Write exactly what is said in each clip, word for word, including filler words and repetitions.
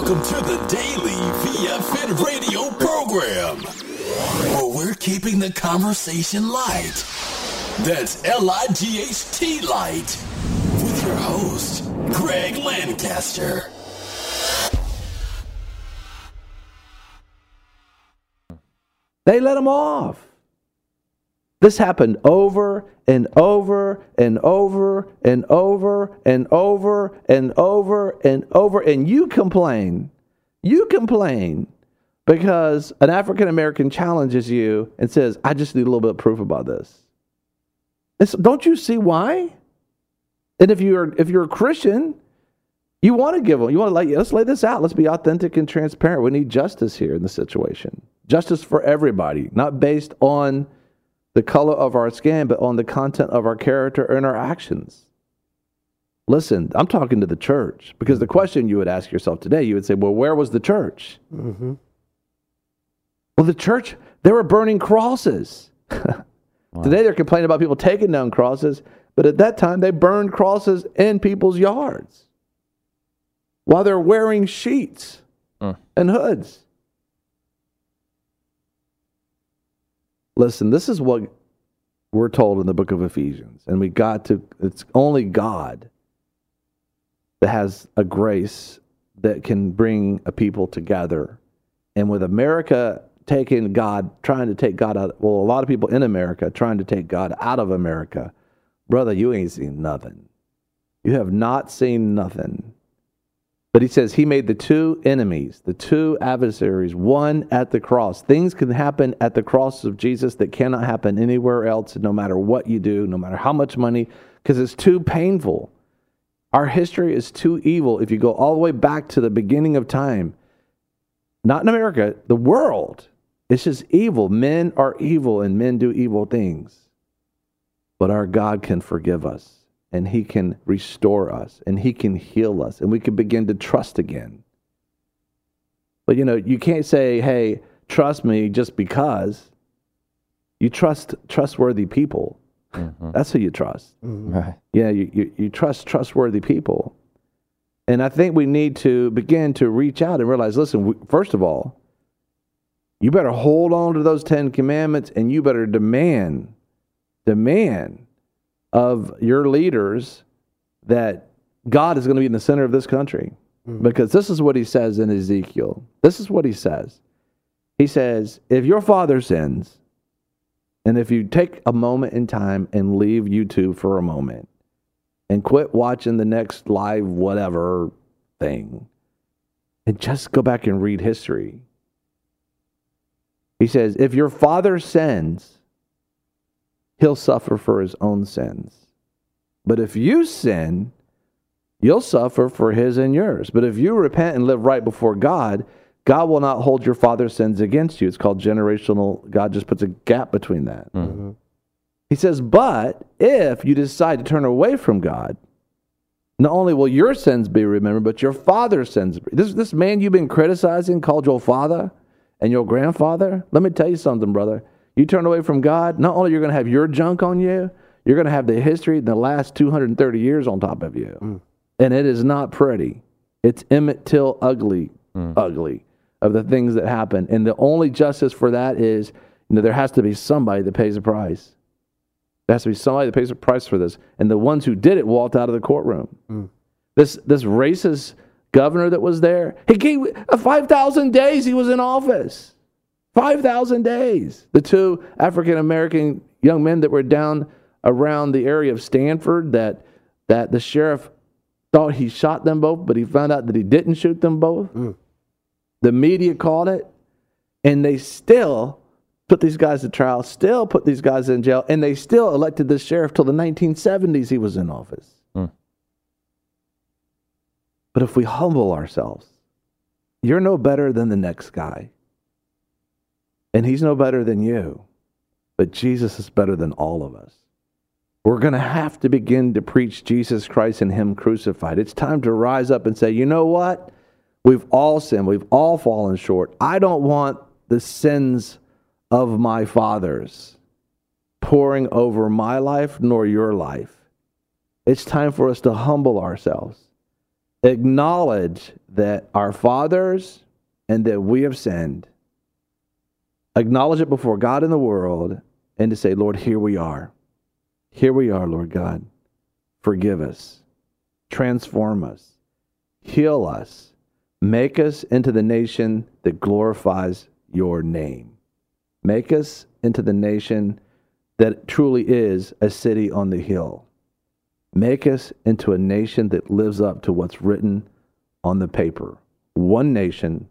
Welcome to the Daily V F N radio program, where we're keeping the conversation light. That's L I G H T light. With your host, Greg Lancaster. They let him off. This happened over and over and over and over and over and over and over. And you complain. You complain because an African American challenges you and says, I just need a little bit of proof about this. It's, don't you see why? And if you're if you're a Christian, you want to give them, you want to like, let's lay this out. Let's be authentic and transparent. We need justice here in the situation. Justice for everybody, not based on the color of our skin, but on the content of our character and our actions. Listen, I'm talking to the church, because the question you would ask yourself today, you would say, well, where was the church? Mm-hmm. Well, the church, they were burning crosses. Wow. Today they're complaining about people taking down crosses, but at that time they burned crosses in people's yards while they're wearing sheets uh. and hoods. Listen, this is what we're told in the book of Ephesians. And we got to, it's only God that has a grace that can bring a people together. And with America taking God, trying to take God out, well, a lot of people in America trying to take God out of America, brother, you ain't seen nothing. You have not seen nothing. But he says he made the two enemies, the two adversaries, one at the cross. Things can happen at the cross of Jesus that cannot happen anywhere else, no matter what you do, no matter how much money, because it's too painful. Our history is too evil. If you go all the way back to the beginning of time, not in America, the world, it's just evil. Men are evil and men do evil things. But our God can forgive us. And he can restore us, and he can heal us, and we can begin to trust again. But, you know, you can't say, hey, trust me just because. You trust trustworthy people. Mm-hmm. That's who you trust. Mm-hmm. Right. Yeah, you, you, you trust trustworthy people. And I think we need to begin to reach out and realize, listen, we, first of all, you better hold on to those Ten Commandments, and you better demand, demand, of your leaders that God is going to be in the center of this country. Mm-hmm. Because this is what he says in Ezekiel. This is what he says. He says, if your father sins, and if you take a moment in time and leave YouTube for a moment and quit watching the next live whatever thing and just go back and read history. He says, if your father sins, he'll suffer for his own sins. But if you sin, you'll suffer for his and yours. But if you repent and live right before God, God will not hold your father's sins against you. It's called generational. God just puts a gap between that. Mm-hmm. He says, but if you decide to turn away from God, not only will your sins be remembered, but your father's sins. This, this man you've been criticizing called your father and your grandfather. Let me tell you something, brother. You turn away from God, not only you're going to have your junk on you, you're going to have the history in the last two hundred thirty years on top of you. Mm. And it is not pretty. It's Emmett Till ugly, mm. ugly of the things that happen. And the only justice for that is, you know, there has to be somebody that pays the price. There has to be somebody that pays the price for this. And the ones who did it walked out of the courtroom. Mm. This this racist governor that was there, he gave five thousand days he was in office. five thousand days. The two African-American young men that were down around the area of Stanford, that that the sheriff thought he shot them both, but he found out that he didn't shoot them both. Mm. The media caught it, and they still put these guys to trial, still put these guys in jail, and they still elected this sheriff till the nineteen seventies he was in office. Mm. But if we humble ourselves, you're no better than the next guy. And he's no better than you. But Jesus is better than all of us. We're going to have to begin to preach Jesus Christ and him crucified. It's time to rise up and say, you know what? We've all sinned. We've all fallen short. I don't want the sins of my fathers pouring over my life nor your life. It's time for us to humble ourselves acknowledge that our fathers and that we have sinned, acknowledge it before God and the world, and to say, Lord, here we are. Here we are, Lord God. Forgive us. Transform us. Heal us. Make us into the nation that glorifies your name. Make us into the nation that truly is a city on the hill. Make us into a nation that lives up to what's written on the paper. One nation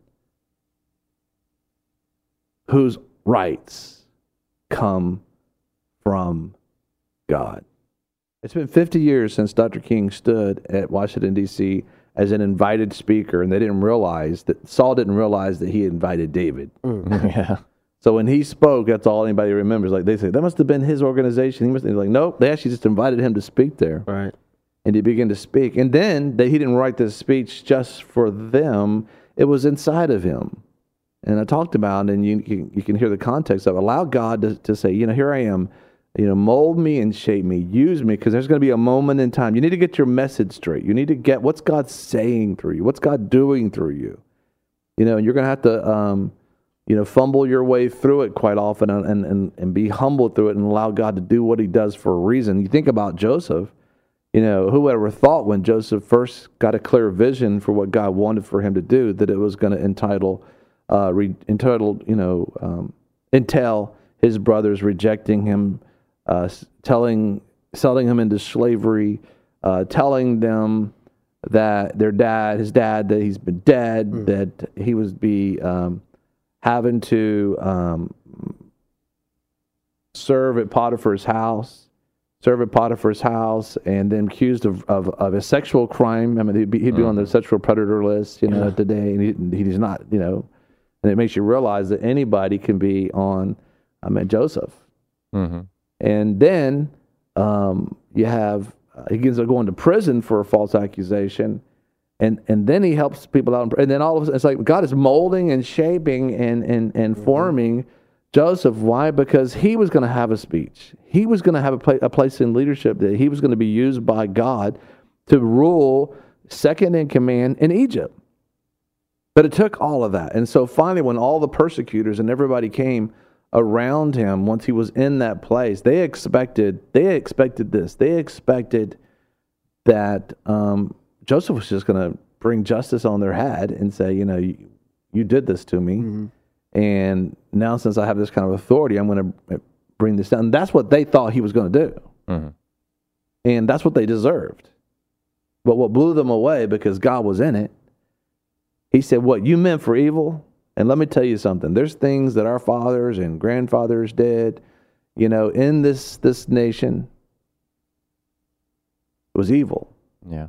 whose rights come from God. It's been fifty years since Doctor King stood at Washington, D C as an invited speaker, and they didn't realize that Saul didn't realize that he invited David. Mm. Yeah. So when he spoke, that's all anybody remembers. Like they say, that must have been his organization. He must have been like, nope, they actually just invited him to speak there. Right. And he began to speak. And then that he didn't write this speech just for them. It was inside of him. And I talked about, and you you, you can hear the context of it. Allow God to, to say, you know, here I am. You know, mold me and shape me. Use me, because there's going to be a moment in time. You need to get your message straight. You need to get what's God saying through you. What's God doing through you? You know, and you're going to have to, um, you know, fumble your way through it quite often and, and, and be humble through it and allow God to do what he does for a reason. You think about Joseph. You know, who ever thought when Joseph first got a clear vision for what God wanted for him to do that it was going to entitle, uh, re, entitle, you know, um, entail his brothers rejecting him, uh, telling, selling him into slavery, uh, telling them that their dad, his dad, that he's been dead, mm. that he was be um, having to um, serve at Potiphar's house. serve at Potiphar's house, and then accused of, of, of a sexual crime. I mean, he'd be, he'd be mm. on the sexual predator list, you know, yeah. today, and he, he's not, you know, and it makes you realize that anybody can be on, I mean, Joseph. Mm-hmm. And then um, you have, uh, he ends up going to prison for a false accusation, and and then he helps people out, and then all of a sudden, it's like God is molding and shaping and, and, and mm-hmm. forming Joseph. Why? Because he was going to have a speech. He was going to have a, pla- a place in leadership, that he was going to be used by God to rule second in command in Egypt. But it took all of that. And so finally, when all the persecutors and everybody came around him, once he was in that place, they expected, they expected this. They expected that um, Joseph was just going to bring justice on their head and say, you know, you, you did this to me. Mm-hmm. And now, since I have this kind of authority, I'm going to bring this down. And that's what they thought he was going to do. Mm-hmm. And that's what they deserved. But what blew them away, because God was in it, he said, what you meant for evil? And let me tell you something. There's things that our fathers and grandfathers did, you know, in this, this nation. It was evil. Yeah.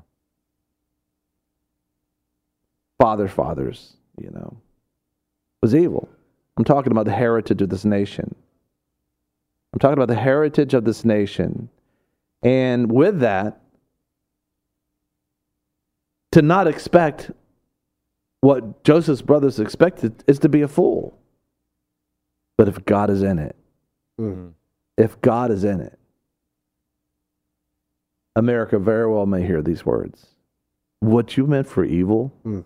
Fathers, fathers, you know, was evil. I'm talking about the heritage of this nation. I'm talking about the heritage of this nation. And with that, to not expect what Joseph's brothers expected is to be a fool. But if God is in it, mm-hmm. if God is in it, America very well may hear these words. What you meant for evil, mm.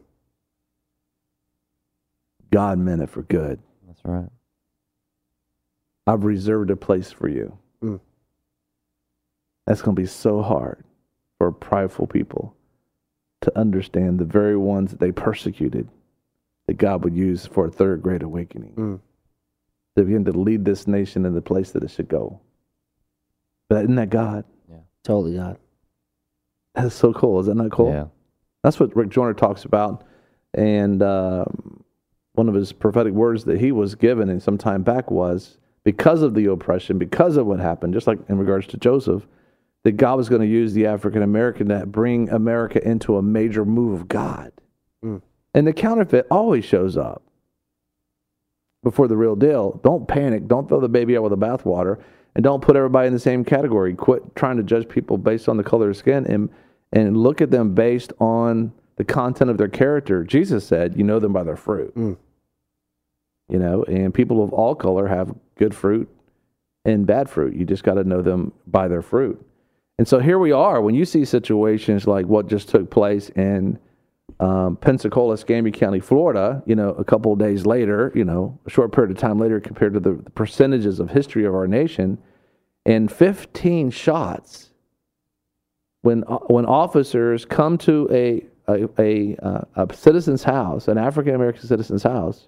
God meant it for good. That's right. I've reserved a place for you. Mm. That's going to be so hard for prideful people to understand, the very ones that they persecuted, that God would use for a third great awakening. Mm. To begin to lead this nation in the place that it should go. But isn't that God? Yeah, totally God. That's so cool. Is that not cool? Yeah. That's what Rick Joyner talks about. And uh, one of his prophetic words that he was given in some time back was, because of the oppression, because of what happened, just like in regards to Joseph, that God was going to use the African American to bring America into a major move of God. Mm. And the counterfeit always shows up before the real deal. Don't panic. Don't throw the baby out with the bathwater. And don't put everybody in the same category. Quit trying to judge people based on the color of skin, and, and look at them based on the content of their character. Jesus said, you know them by their fruit. Mm. You know, and people of all color have good fruit and bad fruit. You just got to know them by their fruit. And so here we are. When you see situations like what just took place in um, Pensacola, Escambia County, Florida, you know, a couple of days later, you know, a short period of time later compared to the, the percentages of history of our nation, and fifteen shots when when officers come to a a, a, uh, a citizen's house, an African-American citizen's house,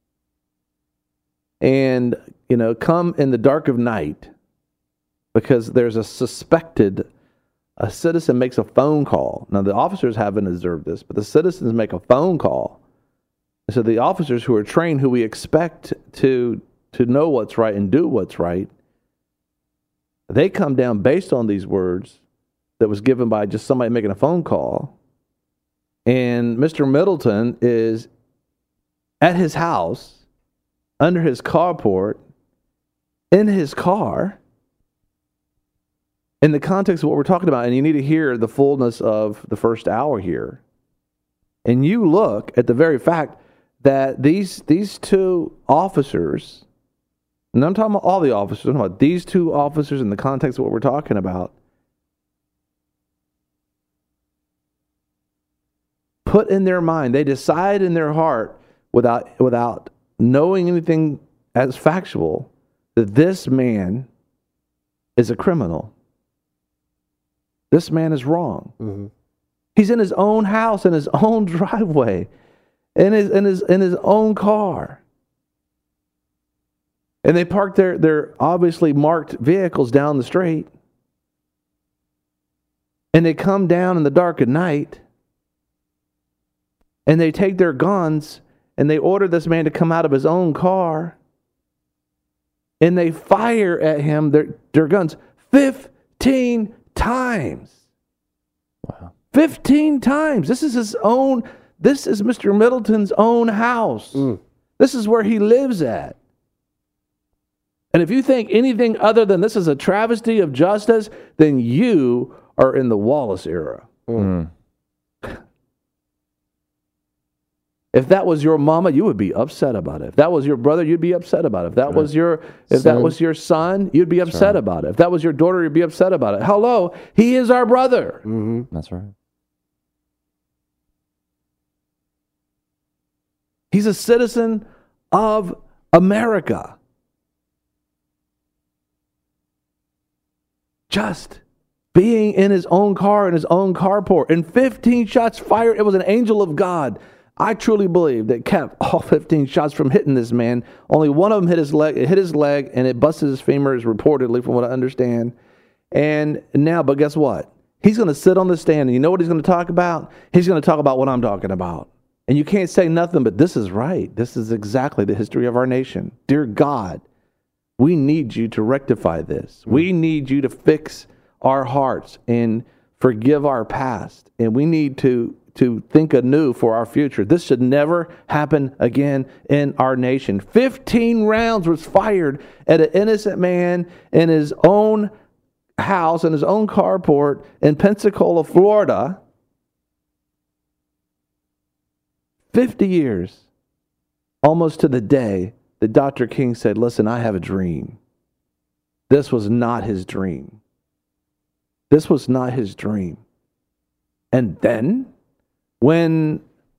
and, you know, come in the dark of night because there's a suspected, a citizen makes a phone call. Now, the officers haven't observed this, but the citizens make a phone call. So the officers who are trained, who we expect to to know what's right and do what's right, they come down based on these words that was given by just somebody making a phone call. And Mister Middleton is at his house, under his carport, in his car, in the context of what we're talking about. And you need to hear the fullness of the first hour here. And you look at the very fact that these these two officers, and I'm talking about all the officers, I'm talking about these two officers in the context of what we're talking about, put in their mind, they decide in their heart without without knowing anything as factual that this man is a criminal. This man is wrong. Mm-hmm. He's in his own house, in his own driveway, in his in his in his own car. And they park their their obviously marked vehicles down the street. And they come down in the dark of night. And they take their guns and they order this man to come out of his own car. And they fire at him their, their guns fifteen times. Wow. fifteen times. This is his own, this is Mister Middleton's own house. Mm. This is where he lives at. And if you think anything other than this is a travesty of justice, then you are in the Wallace era. Mm. If that was your mama, you would be upset about it. If that was your brother, you'd be upset about it. If that right. was your if son. that was your son, you'd be upset right. about it. If that was your daughter, you'd be upset about it. Hello, he is our brother. Mm-hmm. That's right. He's a citizen of America. Just being in his own car, in his own carport, and fifteen shots fired. It was an angel of God. I truly believe that kept all fifteen shots from hitting this man. Only one of them hit his leg. It hit his leg, and it busted his femur, reportedly, from what I understand. And now, but guess what? He's going to sit on the stand, and you know what he's going to talk about? He's going to talk about what I'm talking about. And you can't say nothing, but this is right. This is exactly the history of our nation. Dear God, we need you to rectify this. Mm-hmm. We need you to fix our hearts and forgive our past. And we need to to think anew for our future. This should never happen again in our nation. fifteen rounds was fired at an innocent man in his own house, in his own carport in Pensacola, Florida. fifty years, almost to the day that Doctor King said, listen, I have a dream. This was not his dream. This was not his dream. And then, when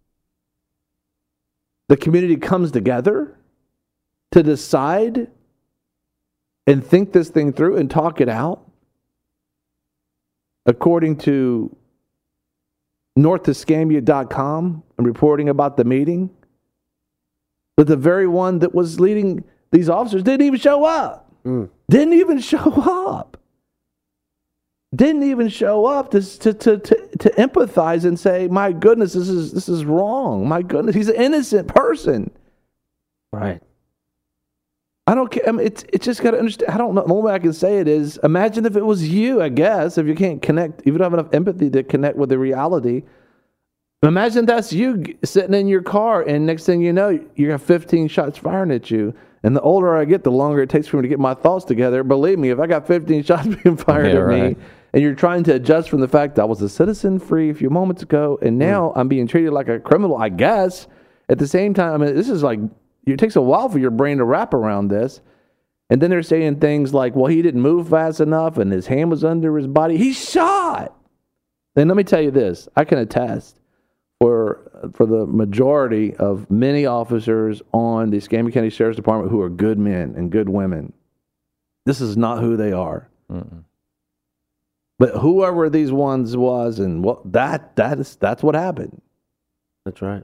the community comes together to decide and think this thing through and talk it out, according to north escambia dot com and reporting about the meeting, that the very one that was leading these officers didn't even show up. Mm. Didn't even show up. Didn't even show up to, to to to to empathize and say, "My goodness, this is this is wrong. My goodness, he's an innocent person." Right. I don't care. I mean, it's it's just got to understand. I don't know. The only way I can say it is, imagine if it was you. I guess if you can't connect, if you don't have enough empathy to connect with the reality. Imagine that's you sitting in your car, and next thing you know, you have fifteen shots firing at you. And the older I get, the longer it takes for me to get my thoughts together. Believe me, if I got fifteen shots being fired yeah, at right. me, and you're trying to adjust from the fact that I was a citizen free a few moments ago, and now mm. I'm being treated like a criminal, I guess. At the same time, I mean, this is like, it takes a while for your brain to wrap around this. And then they're saying things like, well, he didn't move fast enough, and his hand was under his body. He's shot. And let me tell you this, I can attest for for the majority of many officers on the Escambia County Sheriff's Department who are good men and good women. This is not who they are. Mm-mm. But whoever these ones was, and what that that is that's what happened. That's right.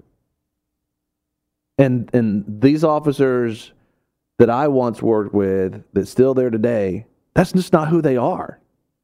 And and these officers that I once worked with, that's still there today, that's just not who they are.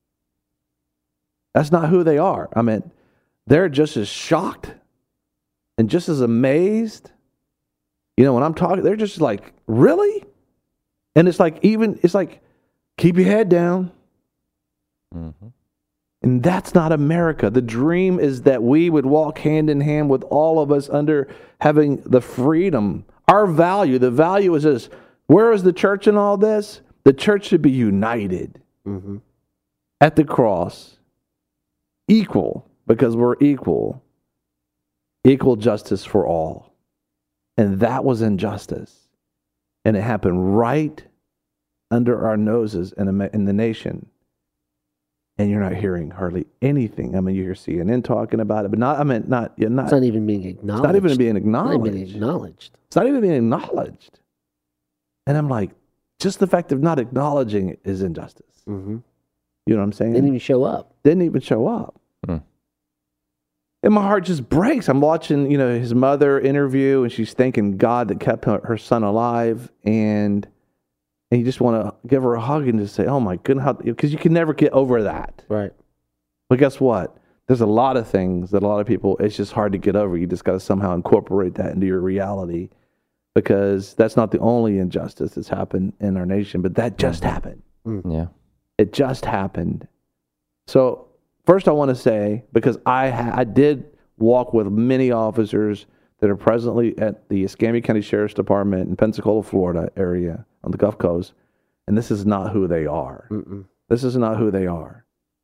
That's not who they are. I mean, they're just as shocked and just as amazed. You know, when I'm talking, they're just like, really? And it's like, even, it's like, keep your head down. Mm-hmm. And that's not America. The dream is that we would walk hand in hand with all of us under having the freedom. Our value, the value is this. Where is the church in all this? The church should be united mm-hmm. at the cross. Equal, because we're equal. Equal justice for all. And that was injustice. And it happened right under our noses in, a, in the nation. And you're not hearing hardly anything. I mean, you hear C N N talking about it, but not, I mean, not, you're not. It's not even being acknowledged. It's not even being acknowledged. It's not even acknowledged. It's not even being acknowledged. And I'm like, just the fact of not acknowledging it is injustice. Mm-hmm. You know what I'm saying? Didn't even show up. Didn't even show up. Mm. And my heart just breaks. I'm watching, you know, his mother interview, and she's thanking God that kept her, her son alive, and and you just want to give her a hug and just say, "Oh my goodness," because you can never get over that. Right. But guess what? There's a lot of things that a lot of people, it's just hard to get over. You just got to somehow incorporate that into your reality, because that's not the only injustice that's happened in our nation, but that just happened. Mm. Yeah. It just happened. So first I want to say, because I ha- I did walk with many officers that are presently at the Escambia County Sheriff's Department in Pensacola, Florida area on the Gulf Coast, and this is not who they are. Mm-mm. This is not who they are.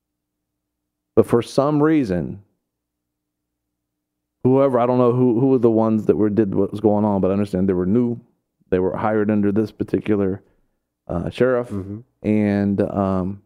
But for some reason, whoever, I don't know who, who were the ones that were did what was going on, but I understand they were new. They were hired under this particular uh, sheriff, mm-hmm. and um,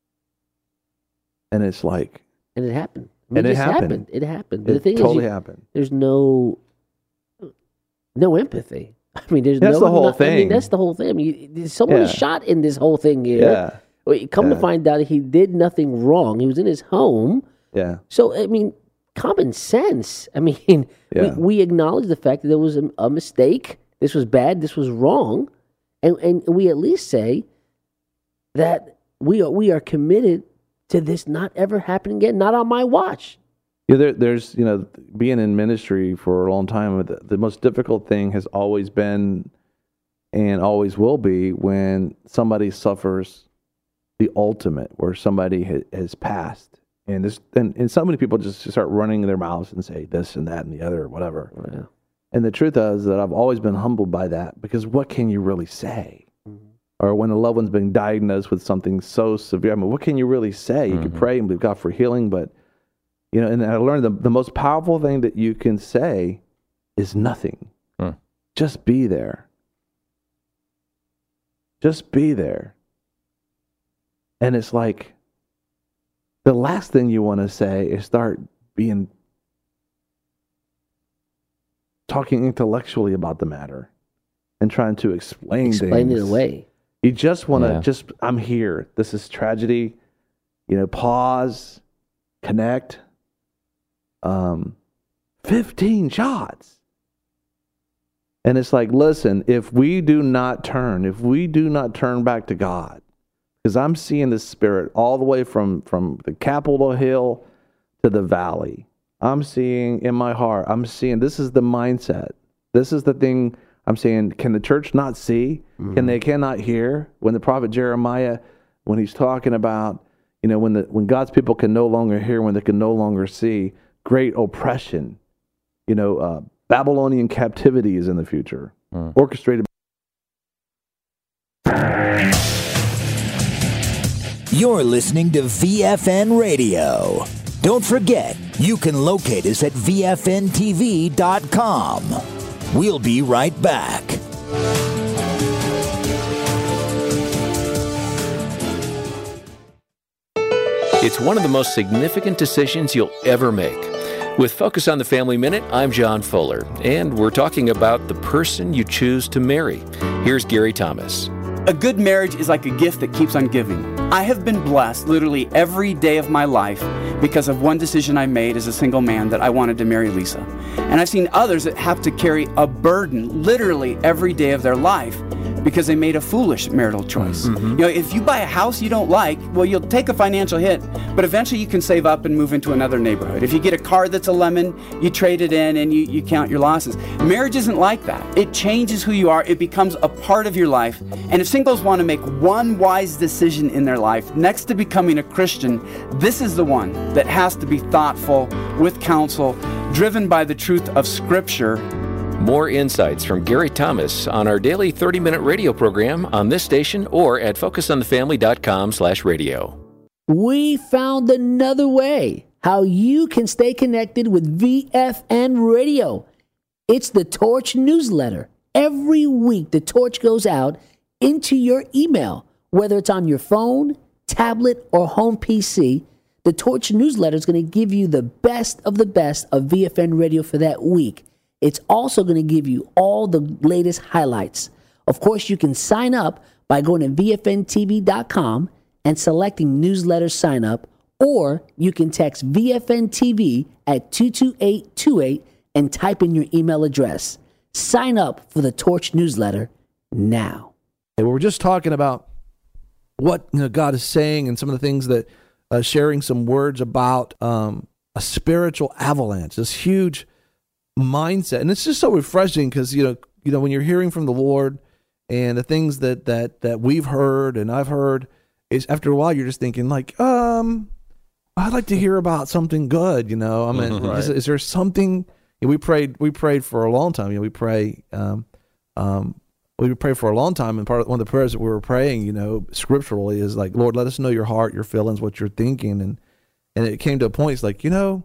and it's like, and it happened. I mean, and it, it happened. happened. It happened. It the thing totally is, you, happened. There's no no empathy. I mean, there's that's no, the whole not, thing. I mean, that's the whole thing. I mean, someone is yeah. shot in this whole thing here. Yeah. Come yeah. to find out, he did nothing wrong. He was in his home. Yeah. So I mean, common sense. I mean, yeah. we, we acknowledge the fact that there was a, a mistake. This was bad. This was wrong, and and we at least say that we are we are committed to this not ever happening again. Not on my watch. Yeah, there, there's, you know, being in ministry for a long time, the, the most difficult thing has always been and always will be when somebody suffers the ultimate, where somebody ha, has passed. And, this, and and so many people just start running their mouths and say this and that and the other or whatever. Yeah. And the truth is that I've always been humbled by that, because what can you really say? Mm-hmm. Or when a loved one's been diagnosed with something so severe, I mean, what can you really say? You mm-hmm. can pray and believe God for healing, but you know, and I learned the, the most powerful thing that you can say is nothing. Hmm. Just be there. Just be there. And it's like, the last thing you want to say is start being, talking intellectually about the matter and trying to explain, explain things. it away. You just want to yeah. just, I'm here. This is tragedy. You know, pause, connect. Um, fifteen shots. And it's like, listen, if we do not turn, if we do not turn back to God, because I'm seeing the Spirit all the way from, from the Capitol Hill to the valley. I'm seeing in my heart, I'm seeing, this is the mindset. This is the thing I'm saying. Can the church not see? Mm-hmm. Can they cannot hear? When the prophet Jeremiah, when he's talking about, you know, when the when God's people can no longer hear, when they can no longer see, great oppression, you know, uh, Babylonian captivity is in the future, mm. orchestrated. You're listening to V F N Radio. Don't forget, you can locate us at V F N T V dot com. We'll be right back. It's one of the most significant decisions you'll ever make. With Focus on the Family Minute, I'm John Fuller, and we're talking about the person you choose to marry. Here's Gary Thomas. A good marriage is like a gift that keeps on giving. I have been blessed literally every day of my life because of one decision I made as a single man that I wanted to marry Lisa. And I've seen others that have to carry a burden literally every day of their life because they made a foolish marital choice. Mm-hmm. You know, if you buy a house you don't like, well, you'll take a financial hit, but eventually you can save up and move into another neighborhood. If you get a car that's a lemon, you trade it in and you, you count your losses. Marriage isn't like that. It changes who you are. It becomes a part of your life. And if singles want to make one wise decision in their life, next to becoming a Christian, this is the one that has to be thoughtful, with counsel, driven by the truth of Scripture. More insights from Gary Thomas on our daily thirty-minute radio program on this station or at focus on the family dot com slash radio. We found another way how you can stay connected with V F N Radio. It's the Torch newsletter. Every week, the Torch goes out into your email, whether it's on your phone, tablet, or home P C. The Torch newsletter is going to give you the best of the best of V F N Radio for that week. It's also going to give you all the latest highlights. Of course, you can sign up by going to V F N T V dot com and selecting newsletter sign up, or you can text V F N T V at two two eight two eight and type in your email address. Sign up for the Torch newsletter now. And we were just talking about what, you know, God is saying and some of the things that, uh, sharing some words about um, a spiritual avalanche, this huge mindset. And it's just so refreshing because, you know, you know, when you're hearing from the Lord and the things that, that, that we've heard and I've heard, is after a while you're just thinking like, um, I'd like to hear about something good, you know. I mean, right. is, is there something, you know, we prayed, we prayed for a long time, you know, we pray, um, um, we would pray for a long time, and part of one of the prayers that we were praying, you know, scripturally is like, Lord, let us know your heart, your feelings, what you're thinking. And, and it came to a point, it's like, you know,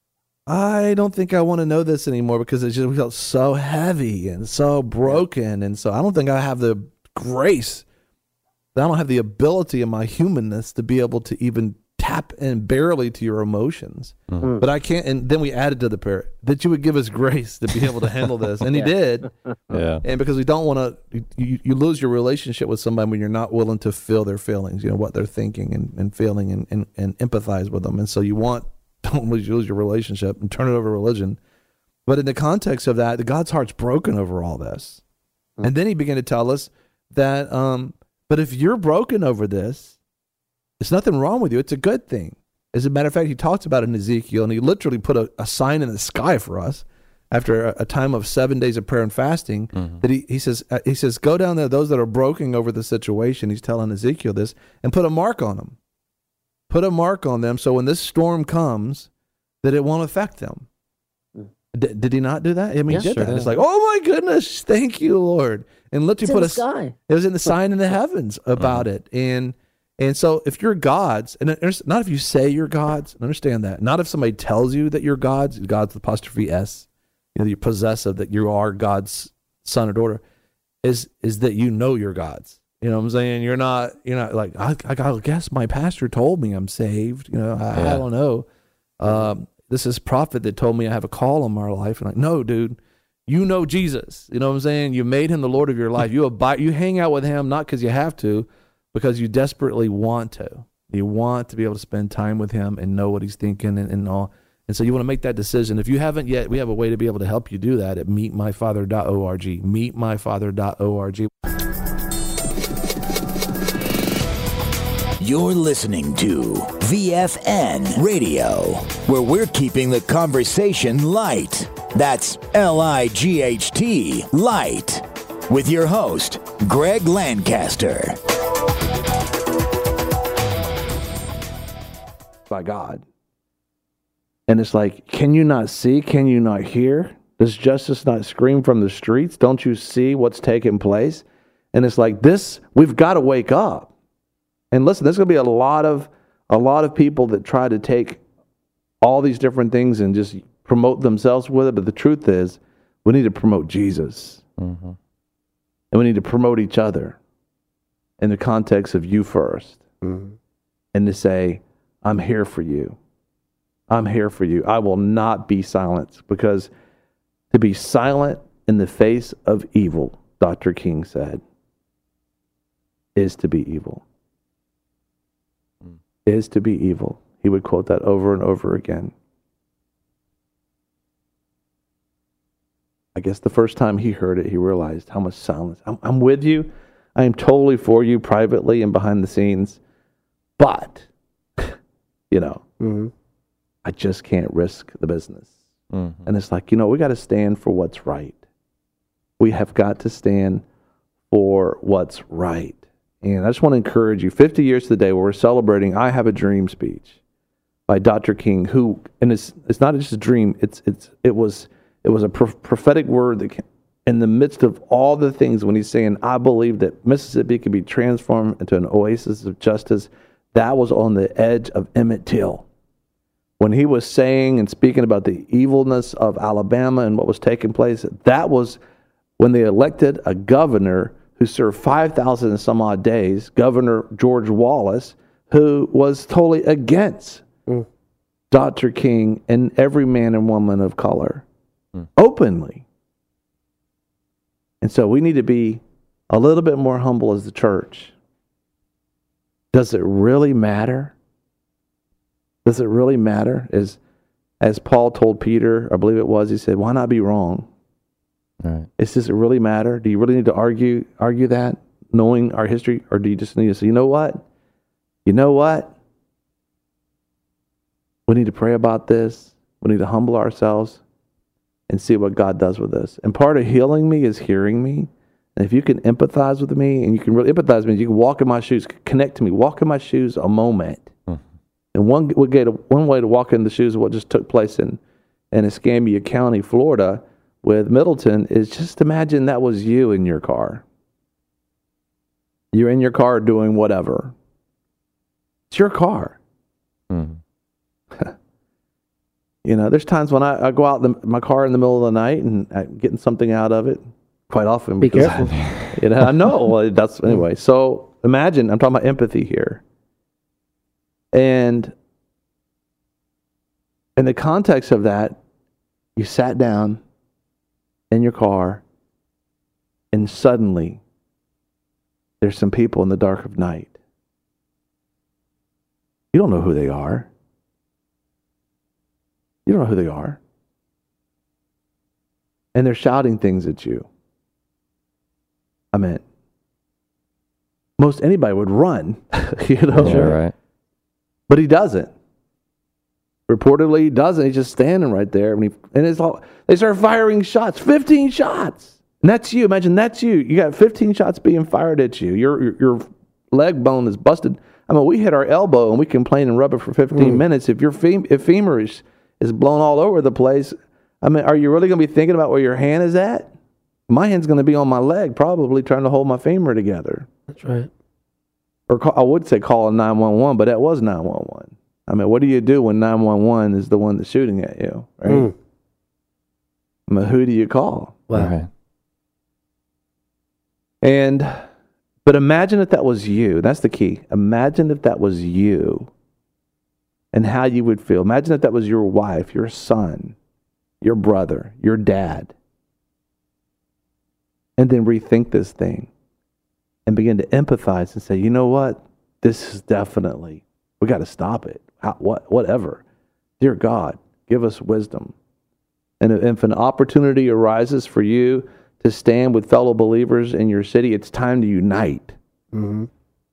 I don't think I want to know this anymore because it just felt so heavy and so broken. And so I don't think I have the grace, I don't have the ability in my humanness to be able to even tap in barely to your emotions. Mm-hmm. But I can't, and then we added to the prayer that you would give us grace to be able to handle this. And he did. Yeah. And because we don't want to, you, you lose your relationship with somebody when you're not willing to feel their feelings, you know, what they're thinking and, and feeling and, and, and empathize with them. And so you want, don't lose your relationship and turn it over to religion. But in the context of that, God's heart's broken over all this. Mm-hmm. And then he began to tell us that, um, but if you're broken over this, there's nothing wrong with you. It's a good thing. As a matter of fact, he talks about it in Ezekiel, and he literally put a, a sign in the sky for us after a, a time of seven days of prayer and fasting. Mm-hmm. That he, he says, uh, he says, go down there, those that are broken over the situation. He's telling Ezekiel this, and put a mark on them. Put a mark on them, so when this storm comes, that it won't affect them. D- did he not do that? I mean, yes, he did sure that. Did. It's like, oh my goodness, thank you, Lord. And literally put a sky. It was in the sign in the heavens about mm-hmm. it, and. And so if you're God's, and not if you say you're God's, understand that. Not if somebody tells you that you're God's, God's apostrophe S, you know, you're possessive, that you are God's son or daughter, is is that you know you're God's. You know what I'm saying? You're not, you're not like, I, I guess my pastor told me I'm saved. You know, I, yeah. I don't know. Um, this is prophet that told me I have a call on my life. And like, no, dude, you know Jesus. You know what I'm saying? You made him the Lord of your life. You abide, you hang out with him, not because you have to, because you desperately want to. You want to be able to spend time with him and know what he's thinking and, and all. And so you want to make that decision. If you haven't yet, we have a way to be able to help you do that at meet my father dot org. meet my father dot org. You're listening to V F N Radio, where we're keeping the conversation light. That's L I G H T, light. With your host, Greg Lancaster. By God. And it's like, can you not see? Can you not hear? Does justice not scream from the streets? Don't you see what's taking place? And it's like this, we've got to wake up. And listen, there's going to be a lot of a lot of people that try to take all these different things and just promote themselves with it. But the truth is, we need to promote Jesus. Mm-hmm. And we need to promote each other in the context of you first. Mm-hmm. And to say, I'm here for you. I'm here for you. I will not be silenced, because to be silent in the face of evil, Doctor King said, is to be evil. Mm. Is to be evil. He would quote that over and over again. I guess the first time he heard it, he realized how much silence. I'm, I'm with you. I am totally for you privately and behind the scenes. But, you know, mm-hmm. I just can't risk the business. Mm-hmm. And it's like, you know, we got to stand for what's right. We have got to stand for what's right. And I just want to encourage you, fifty years today, where we're celebrating I Have a Dream speech by Doctor King, who, and it's it's not just a dream, it's it's it was it was a pro- prophetic word that came in the midst of all the things, when he's saying, I believe that Mississippi could be transformed into an oasis of justice. That was on the edge of Emmett Till. When he was saying and speaking about the evilness of Alabama and what was taking place, that was when they elected a governor who served five thousand and some odd days, Governor George Wallace, who was totally against mm. Doctor King and every man and woman of color, mm. openly. And so we need to be a little bit more humble as the church. Does it really matter? Does it really matter? As, as Paul told Peter, I believe it was, he said, why not be wrong? Right. It's, does it really matter? Do you really need to argue argue that, knowing our history? Or do you just need to say, you know what? You know what? We need to pray about this. We need to humble ourselves and see what God does with us. And part of healing me is hearing me. And if you can empathize with me, and you can really empathize with me, you can walk in my shoes, connect to me, walk in my shoes a moment. Mm-hmm. And one way, to, one way to walk in the shoes of what just took place in, in Escambia County, Florida, with Middleton, is just imagine that was you in your car. You're in your car doing whatever. It's your car. Mm-hmm. You know, there's times when I, I go out in the, my car in the middle of the night and I'm getting something out of it. Quite often. Be careful. I, you know, I know. Well, that's anyway. So imagine, I'm talking about empathy here. And in the context of that, you sat down in your car and suddenly there's some people in the dark of night. You don't know who they are. You don't know who they are. And they're shouting things at you. I mean, most anybody would run, you know. Yeah, right. But he doesn't. Reportedly, he doesn't. He's just standing right there, and, he, and it's all, they start firing shots, fifteen shots, and that's you. Imagine that's you. You got fifteen shots being fired at you. Your your, your leg bone is busted. I mean, we hit our elbow and we complain and rub it for fifteen mm. minutes. If your fem- if femur is, is blown all over the place, I mean, are you really going to be thinking about where your hand is at? My hand's going to be on my leg, probably trying to hold my femur together. That's right. Or call, I would say call a nine one one, but that was nine one one. I mean, what do you do when nine one one is the one that's shooting at you, right? Mm. I mean, who do you call? Wow. Right. And, but imagine if that was you. That's the key. Imagine if that was you and how you would feel. Imagine if that was your wife, your son, your brother, your dad. And then rethink this thing and begin to empathize and say, you know what? This is definitely, we got to stop it. How, what, whatever. Dear God, give us wisdom. And if an opportunity arises for you to stand with fellow believers in your city, it's time to unite. Mm-hmm.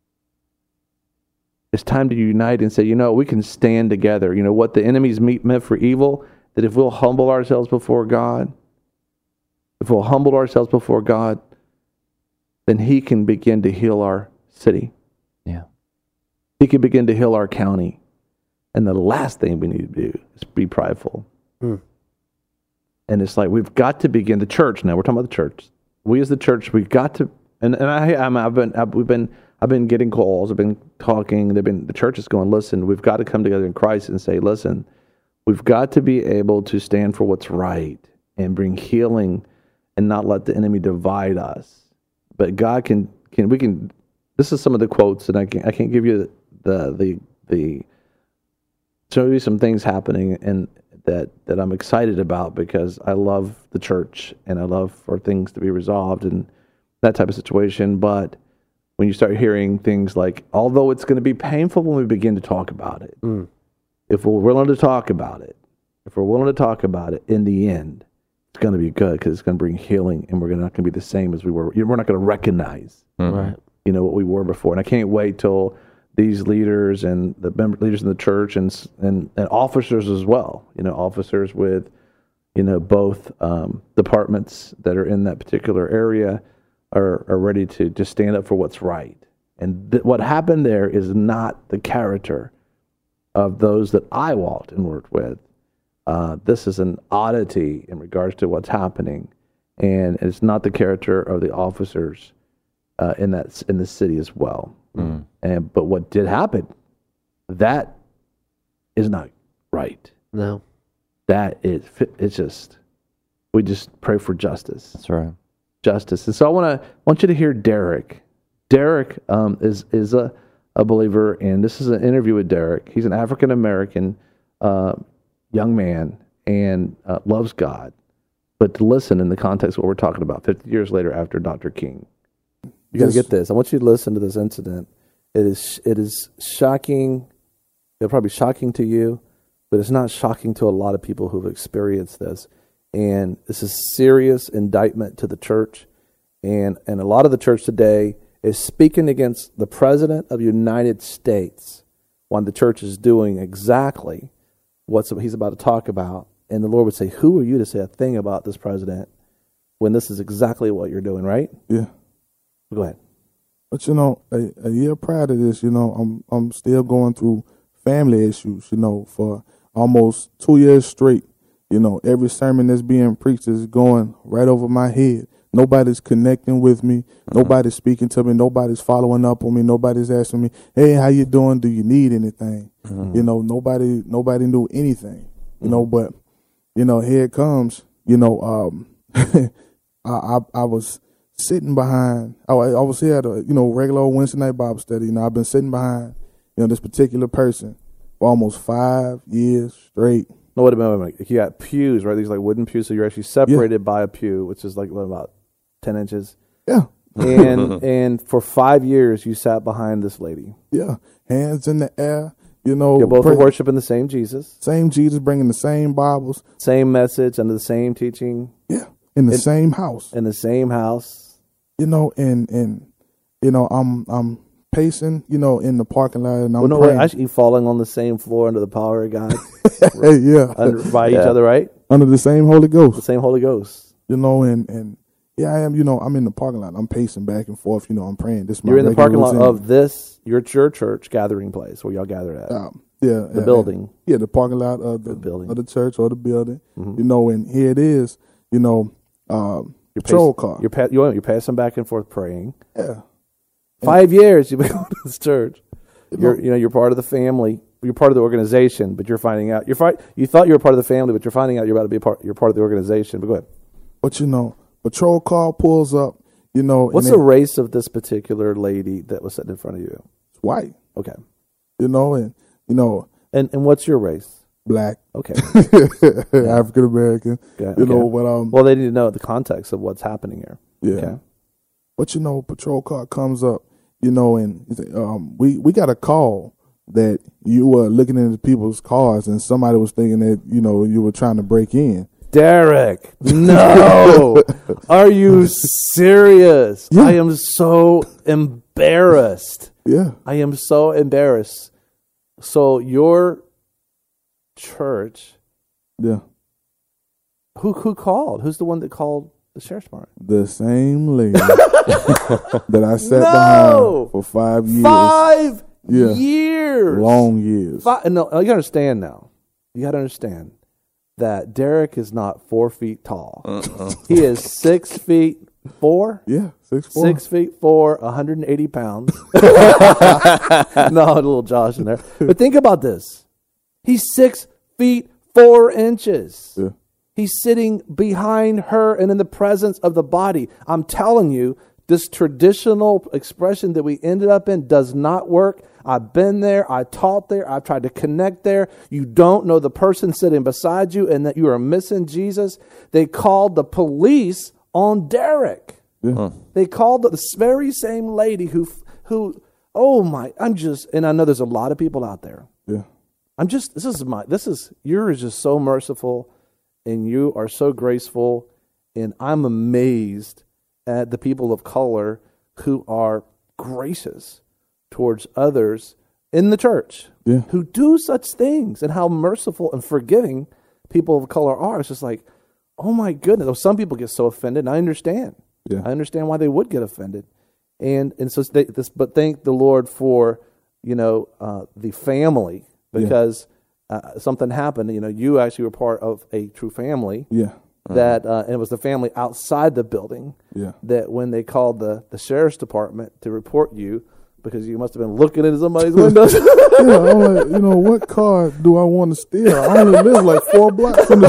It's time to unite and say, you know, we can stand together. You know, what the enemy's meant for evil, that if we'll humble ourselves before God, if we'll humble ourselves before God, then He can begin to heal our city. Yeah. He can begin to heal our county. And the last thing we need to do is be prideful. Mm. And it's like, we've got to begin, the church now, we're talking about the church. We as the church, we've got to, and, and I, I'm, I've been, I've, we've been, I've been getting calls, I've been talking, they've been, the church is going, listen, we've got to come together in Christ and say, listen, we've got to be able to stand for what's right and bring healing and not let the enemy divide us. But God can, can we can, this is some of the quotes, and I can't, I can't give you the, the, the, so be some things happening and that that I'm excited about because I love the church and I love for things to be resolved and that type of situation. But when you start hearing things like, although it's going to be painful when we begin to talk about it, mm. if we're willing to talk about it, if we're willing to talk about it, in the end, it's going to be good because it's going to bring healing, and we're not going to be the same as we were. We're not going to recognize, mm-hmm. right. you know, what we were before. And I can't wait till these leaders and the member, leaders in the church and, and and officers as well, you know, officers with, you know, both um, departments that are in that particular area are are ready to just stand up for what's right. And th- what happened there is not the character of those that I walked and worked with. Uh, this is an oddity in regards to what's happening, and it's not the character of the officers uh, in that in the city as well. Mm. And but what did happen, that is not right. No, that is it's just we just pray for justice. That's right, justice. And so I want to want you to hear Derek. Derek um, is is a a believer, and this is an interview with Derek. He's an African American uh, young man and uh, loves God. But to listen in the context of what we're talking about, fifty years later after Doctor King. You got to get this. I want you to listen to this incident. It is it is shocking. It'll probably be shocking to you, but it's not shocking to a lot of people who've experienced this. And this is serious indictment to the church. And and a lot of the church today is speaking against the President of the United States when the church is doing exactly what he's about to talk about. And the Lord would say, who are you to say a thing about this president when this is exactly what you're doing, right? Yeah. Go ahead. But, you know, a, a year prior to this, you know, I'm I'm still going through family issues, you know, for almost two years straight. You know, every sermon that's being preached is going right over my head. Nobody's connecting with me. Mm-hmm. Nobody's speaking to me. Nobody's following up on me. Nobody's asking me, hey, how you doing? Do you need anything? Mm-hmm. You know, nobody nobody knew anything, you mm-hmm. know, but, you know, here it comes. You know, um, I, I I was sitting behind, I, I was here at a, you know, regular old Wednesday night Bible study. You know, I've been sitting behind, you know, this particular person for almost five years straight. No, wait a minute, wait a minute. You got pews, right? These like wooden pews, so you're actually separated yeah. by a pew, which is like what, about ten inches. Yeah. And and for five years, you sat behind this lady. Yeah. Hands in the air, you know. You're both pray- worshiping the same Jesus. Same Jesus, bringing the same Bibles. Same message under the same teaching. Yeah. In the in, same house. In the same house. You know, and, and you know, I'm I'm pacing, you know, in the parking lot, and I'm well, no, praying. Actually falling on the same floor under the power of God. yeah. Under, by yeah. each other, right? Under the same Holy Ghost. The same Holy Ghost. You know, and, and yeah, I am, you know, I'm in the parking lot. I'm pacing back and forth, you know, I'm praying. This is my You're in the parking lot routine. of this, your church, church gathering place where y'all gather at. Um, yeah. The yeah, building. Yeah, the parking lot of the, the building. of the church or the building. Mm-hmm. You know, and here it is, you know, um, You're patrol pace, car. You're, pa- you're passing back and forth praying. Yeah. Five and, years you've been going to this church. You you're know, you know you're part of the family. You're part of the organization, but you're finding out you're fi- you thought you were part of the family, but you're finding out you're about to be a part. You're part of the organization. But go ahead. But you know, patrol car pulls up. You know, what's the race of this particular lady that was sitting in front of you? It's white. Okay. You know, and you know, and and what's your race? Black. Okay. African American. Okay. You know, but um. Well, they need to know the context of what's happening here. Yeah. Okay. But you know, patrol car comes up. You know, and um, we we got a call that you were looking into people's cars, and somebody was thinking that you know you were trying to break in. Derek, no, are you serious? Yeah. I am so embarrassed. Yeah, I am so embarrassed. So your church, yeah, who who called? Who's the one that called the sheriff's department? The same lady that I sat no! behind for five years. Five yeah. years, long years. Five, no, you understand now. You got to understand that Derek is not four feet tall. Uh-uh. He is six feet four. Yeah, six four. Six feet four, one hundred eighty pounds. No, a little Josh in there. But think about this. He's six feet four inches. Yeah. He's sitting behind her and in the presence of the body. I'm telling you, This traditional expression that we ended up in does not work. I've been there. I taught there. I've tried to connect there. You don't know the person sitting beside you and that you are missing Jesus. They called the police on Derek. Yeah. Huh. They called the, this very same lady who, who, oh my, I'm just, and I know there's a lot of people out there. Yeah. I'm just, this is my, this is, you're just so merciful and you are so graceful. And I'm amazed at the people of color who are gracious towards others in the church, yeah. who do such things, and how merciful and forgiving people of color are. It's just like, oh my goodness. Some people get so offended, and I understand. Yeah. I understand why they would get offended. And and so they, this, but thank the Lord for, you know, uh, the family, because yeah. uh, something happened. You know, you actually were part of a true family. Yeah. That uh, and it was the family outside the building. Yeah. That when they called the, the sheriff's department to report you, because you must have been looking into somebody's windows. Yeah, I'm like, you know, what car do I want to steal? I only live like four blocks from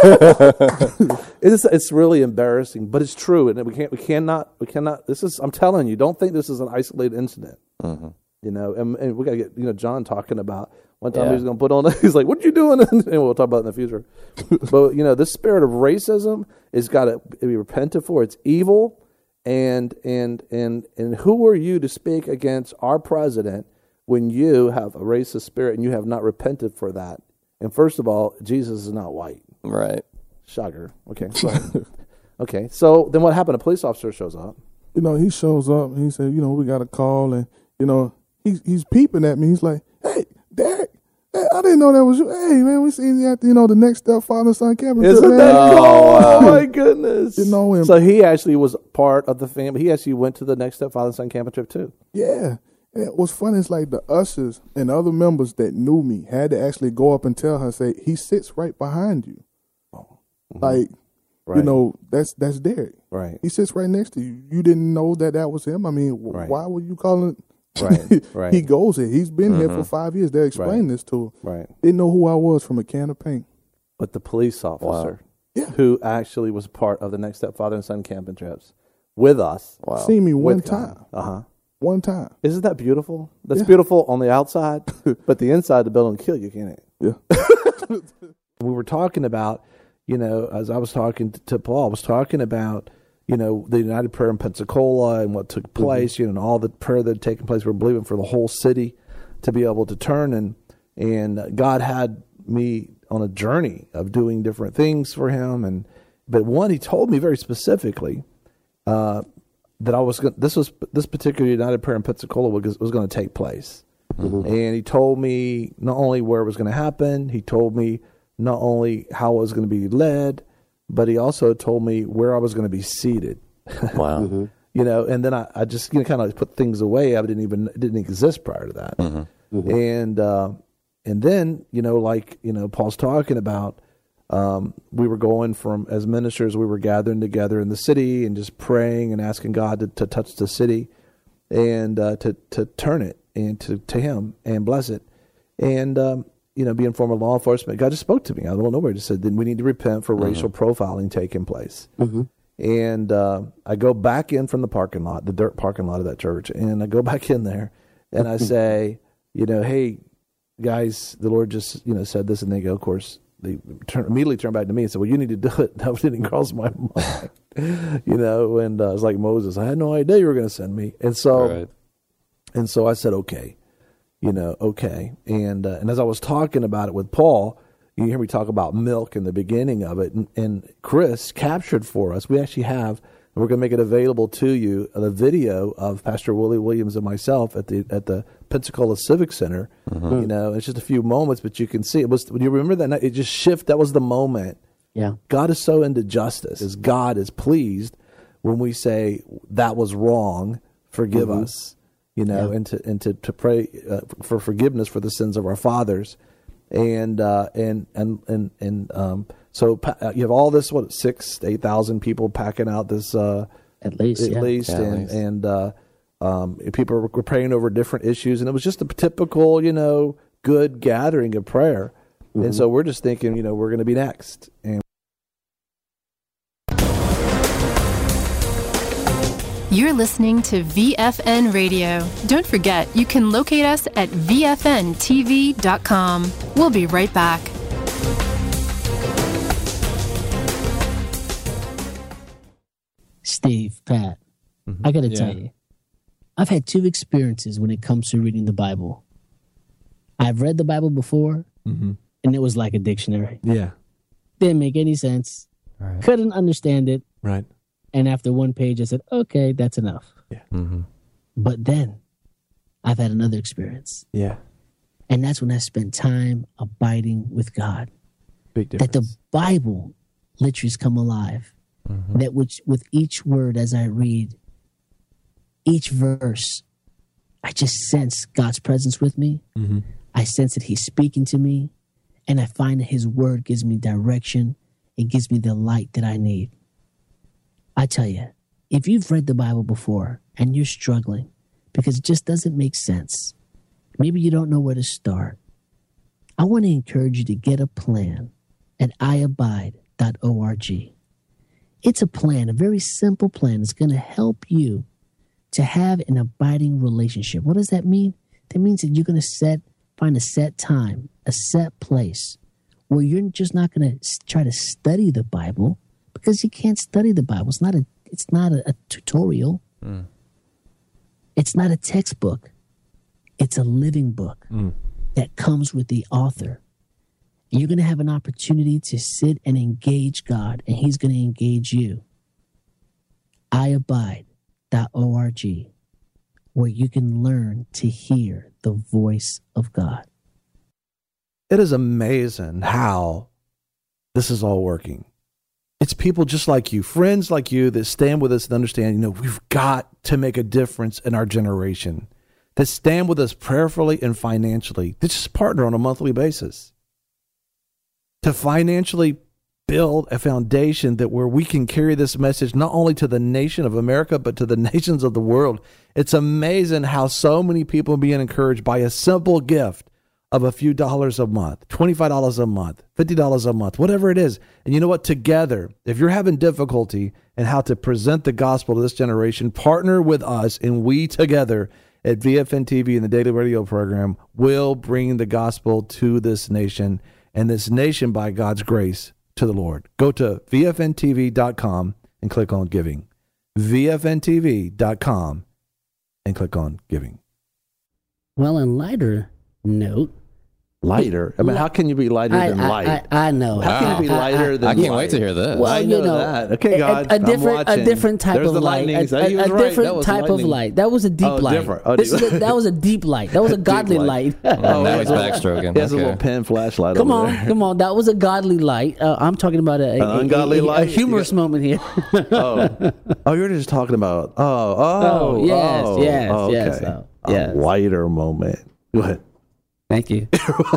the church. it's it's really embarrassing, but it's true, and we can't we cannot we cannot. This is I'm telling you, don't think this is an isolated incident. Mm-hmm. You know, and, and we got to get you know John talking about. One time yeah. he was going to put on, he's like, what you doing? And we'll talk about it in the future. But, you know, this spirit of racism is got to be repented for. It's evil. And, and, and, and who are you to speak against our president when you have a racist spirit and you have not repented for that? And first of all, Jesus is not white. Right. Shocker. Okay. So, okay. So then what happened? A police officer shows up. You know, he shows up and he said, you know, we got a call, and, you know, he's, he's peeping at me. He's like, hey, Derek, hey, I didn't know that was you. Hey, man, we seen you at the, you know, the Next Step Father Son campus. Isn't man. that cool? Oh, Oh, my goodness. You know him. So he actually was part of the family. He actually went to the Next Step Father Son campus trip too. Yeah. And what's funny is like the ushers and other members that knew me had to actually go up and tell her, say, he sits right behind you. Mm-hmm. Like, right. you know, that's that's Derek. Right. He sits right next to you. You didn't know that that was him. I mean, right. why were you calling it? Right, right. He goes here. He's been mm-hmm. here for five years. They explained right. this to him. Right. Didn't know who I was from a can of paint. But the police officer, wow. yeah. who actually was part of the Next Step Father and Son camping trips with us, wow. seen me one time. Uh huh. One time. Isn't that beautiful? That's yeah. beautiful on the outside, but the inside of the building will kill you, can't it? Yeah. We were talking about, you know, as I was talking to, to Paul, I was talking about, you know, the United Prayer in Pensacola and what took place, mm-hmm. you know, and all the prayer that had taken place. We're believing for the whole city to be able to turn. And, and God had me on a journey of doing different things for him. And, but one, he told me very specifically uh, that I was, this was, this particular United Prayer in Pensacola was, was going to take place. Mm-hmm. And he told me not only where it was going to happen, he told me not only how it was going to be led, but he also told me where I was going to be seated. Wow. mm-hmm. You know, and then I, I just you know, kind of put things away. I didn't even, it didn't exist prior to that. Mm-hmm. Mm-hmm. And, uh, and then, you know, like, you know, Paul's talking about, um, we were going from, as ministers, we were gathering together in the city and just praying and asking God to, to touch the city and, uh, to, to turn it and to, to him and bless it. And, um, you know, being former law enforcement, God just spoke to me. I don't know where. He just said, then we need to repent for mm-hmm. racial profiling taking place. Mm-hmm. And uh, I go back in from the parking lot, the dirt parking lot of that church, and I go back in there, and I say, you know, hey, guys, the Lord just, you know, said this, and they go, of course, they turn, immediately turn back to me and said, well, you need to do it. That didn't cross my mind, you know, and uh, it's like Moses. I had no idea you were going to send me. And so, right. and so I said, okay. You know, okay. And uh, and as I was talking about it with Paul, you hear me talk about milk in the beginning of it. And, and Chris captured for us, we actually have, and we're going to make it available to you, the video of Pastor Willie Williams and myself at the at the Pensacola Civic Center. Mm-hmm. You know, it's just a few moments, but you can see it was, when you remember that night, it just shifted. That was the moment. Yeah. God is so into justice. As God is pleased when we say that was wrong, forgive mm-hmm. us. You know, yeah. and to and to, to pray uh, for forgiveness for the sins of our fathers, and uh, and and and and um, so pa- you have all this what six eight thousand people packing out this uh, at least at yeah. least yeah, and at least. and uh, um, people were praying over different issues, and it was just a typical you know good gathering of prayer, mm-hmm. and so we're just thinking you know we're going to be next and. You're listening to V F N Radio. Don't forget, you can locate us at V F N T V dot com. We'll be right back. Steve, Pat, mm-hmm. I got to yeah. tell you, I've had two experiences when it comes to reading the Bible. I've read the Bible before, mm-hmm. and it was like a dictionary. Yeah. Didn't make any sense. Right. Couldn't understand it. Right. And after one page, I said, okay, that's enough. Yeah. Mm-hmm. But then I've had another experience. Yeah. And that's when I spent time abiding with God. Big difference. That the Bible literally has come alive. Mm-hmm. That which, with each word as I read, each verse, I just sense God's presence with me. Mm-hmm. I sense that he's speaking to me. And I find that his word gives me direction. It gives me the light that I need. I tell you, if you've read the Bible before and you're struggling because it just doesn't make sense, maybe you don't know where to start, I want to encourage you to get a plan at i abide dot org. It's a plan, a very simple plan. It's going to help you to have an abiding relationship. What does that mean? That means that you're going to set, find a set time, a set place where you're just not going to try to study the Bible, because you can't study the Bible. It's not a, it's not a, a tutorial. Mm. It's not a textbook. It's a living book mm. that comes with the author. And you're going to have an opportunity to sit and engage God, and he's going to engage you. i abide dot org, where you can learn to hear the voice of God. It is amazing how this is all working. It's people just like you, friends like you, that stand with us and understand, you know, we've got to make a difference in our generation, that stand with us prayerfully and financially, that just partner on a monthly basis, to financially build a foundation that where we can carry this message not only to the nation of America, but to the nations of the world. It's amazing how so many people are being encouraged by a simple gift of a few dollars a month, twenty-five dollars a month, fifty dollars a month, whatever it is. And you know what? Together, if you're having difficulty in how to present the gospel to this generation, partner with us, and we together at V F N T V and the Daily Radio Program will bring the gospel to this nation, and this nation, by God's grace, to the Lord. Go to V F N T V dot com and click on giving. V F N T V dot com and click on giving. Well, in lighter note, lighter. I mean, how can you be lighter I, than I, light? I, I know. How can you be lighter I, than I can't light? wait to hear this. Well, I you know, know that. Okay, God, a, a different, I'm a different type There's of the light. A, a, a different type lightning. of light. That was a deep oh, light. Different. Oh, this is a, that was a deep light. That was a godly light. light. oh, now he's backstroking. He has okay. a little pen flashlight. Come over on, there. come on. That was a godly light. Uh, I'm talking about a, a, ungodly a, a, light? a humorous got... moment here. oh, oh, you're just talking about. Oh, oh, oh yes, oh, yes, oh, okay. yes, oh, yes. A lighter moment. Go ahead. Thank you.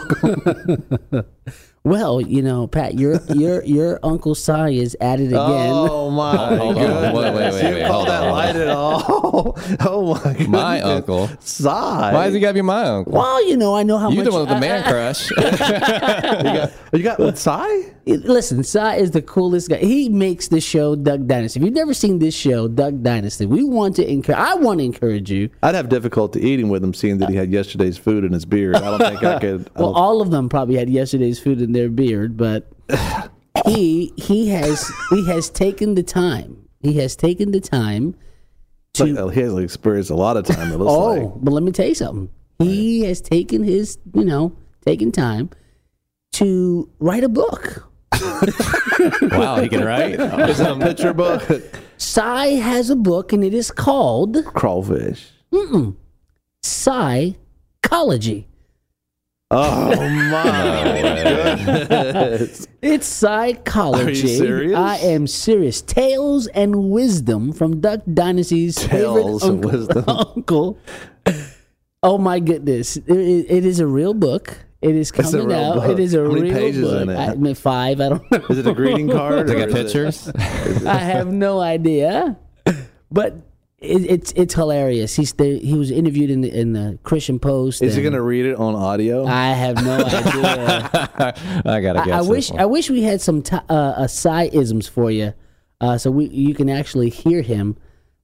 Well, you know, Pat, your your your Uncle Si is at it again. Oh my hold goodness! On. Wait, wait, wait, wait. Hold that on. light at all? Oh my goodness! My uncle, Si. Why does he gotta be my uncle? Well, you know, I know how you much. You the one with the man I, crush. you got, you got with Si? Listen, Si is the coolest guy. He makes the show Duck Dynasty. If you've never seen this show, Duck Dynasty, we want to encourage. I want to encourage you. I'd have difficulty eating with him, seeing that he had yesterday's food in his beard. I don't think I could. I well, all of them probably had yesterday's food in their beard, but he he has he has taken the time. He has taken the time to. Like, he has experienced a lot of time. It looks oh, like. But let me tell you something. He has taken his, you know, taken time to write a book. Wow, he can write. Is it a picture book? Si has a book, and it is called Crawfish. Mm-mm. Psychology. Oh my goodness! It's psychology. Are you serious? I am serious. Tales and wisdom from Duck Dynasty's Tales favorite uncle. and wisdom. uncle. Oh my goodness! It, it is a real book. It is coming real out. book. It is a How many real pages book. in it? I mean, five. I don't know. Is it a greeting card? They or got is pictures. It, I have no idea, but it, it's it's hilarious. He's the, he was interviewed in the in the Christian Post. Is he going to read it on audio? I have no idea. I gotta guess. I, I wish one. I wish we had some t- uh, uh, Si-isms for you, uh, so we you can actually hear him.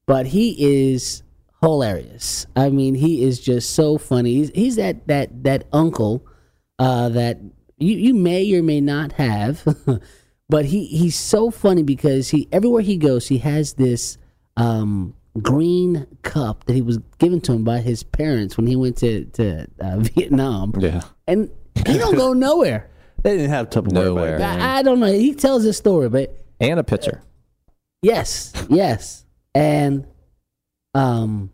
but he is hilarious. I mean, he is just so funny. He's, he's that that that uncle uh, that you you may or may not have, but he he's so funny because he everywhere he goes, he has this um, green cup that he was given to him by his parents when he went to to uh, Vietnam. Yeah, and he don't go nowhere. They didn't have Tupperware Nowhere. back then. I, I don't know. He tells this story, but and a pitcher. yes, yes, and um.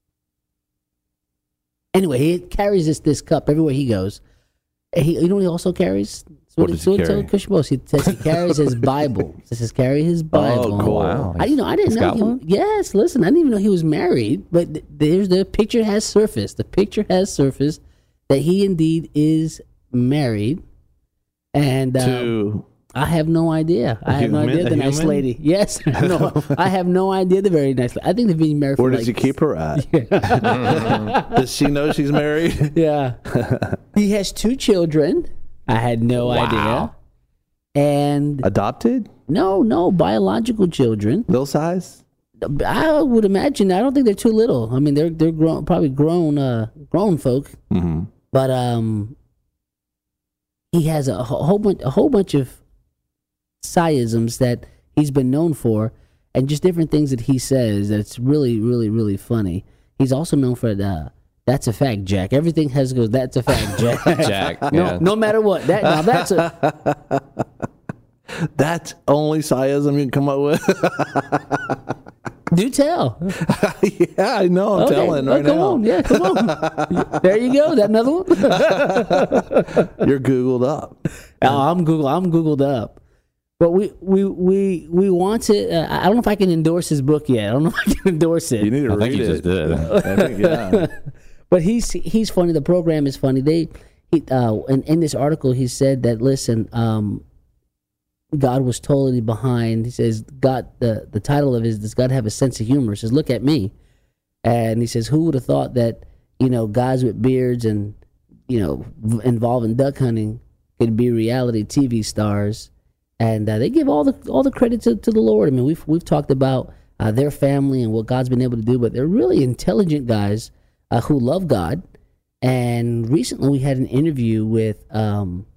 Anyway, he carries this this cup everywhere he goes. And he, you know, what he also carries. So What does he carry? Christian Boast. He says he carries his Bible. He says carry his Bible. Oh, cool. Wow. I, you know, I didn't He's know. got He, one? yes, listen, I didn't even know he was married. But th- there's the picture has surfaced. The picture has surfaced that he indeed is married, and um, To I have no idea. I have no human- idea the a nice human? lady. Yes, no, I have no idea the very nice lady. I think they've been married. where for does like, he keep her at? Does she know she's married? Yeah. He has two children. I had no idea. And Adopted? no, no, biological children. Little size? I would imagine. I don't think they're too little. I mean, they're they're grown, probably grown, uh, grown folk. Mm-hmm. But um, he has a wh- whole bunch, a whole bunch of sciisms that he's been known for, and just different things that he says. That's really, really, really funny. He's also known for the. That's a fact, Jack. Everything has to go. That's a fact, Jack. Jack. no, yeah. no matter what. That now that's a. That's only siasm you can come up with? Do tell. Yeah, I know. I'm Okay. telling Oh, right come now. on. Yeah, come on. There you go. That another one? You're Googled up. Oh, I'm Google. I'm Googled up. But we we we we want to. Uh, I don't know if I can endorse his book yet. I don't know if I can endorse it. You need to I read think you it. just did. I think, yeah. But he's he's funny. The program is funny. They he uh in, in this article he said that listen, um, God was totally behind. He says God the the title of it is, does God have a sense of humor? He says, look at me, and he says, who would have thought that you know guys with beards and you know v- involving duck hunting could be reality T V stars? And uh, they give all the all the credit to, to the Lord. I mean, we've we've talked about uh, their family and what God's been able to do, but they're really intelligent guys uh, who love God. And recently, we had an interview with um,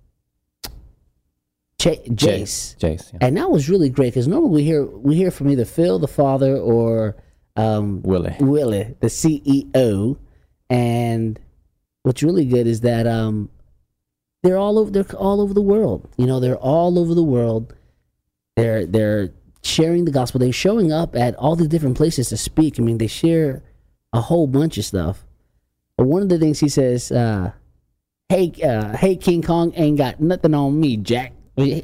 Ch- Jace, Jace. Yeah. and that was really great because normally we hear we hear from either Phil, the father, or um, Willie. Willie, the C E O. And what's really good is that um, they're all over. They're all over the world. You know, they're all over the world. They're they're sharing the gospel. They're showing up at all the different places to speak. I mean, they share a whole bunch of stuff. But one of the things he says, uh, "Hey, uh, hey, King Kong ain't got nothing on me, Jack." King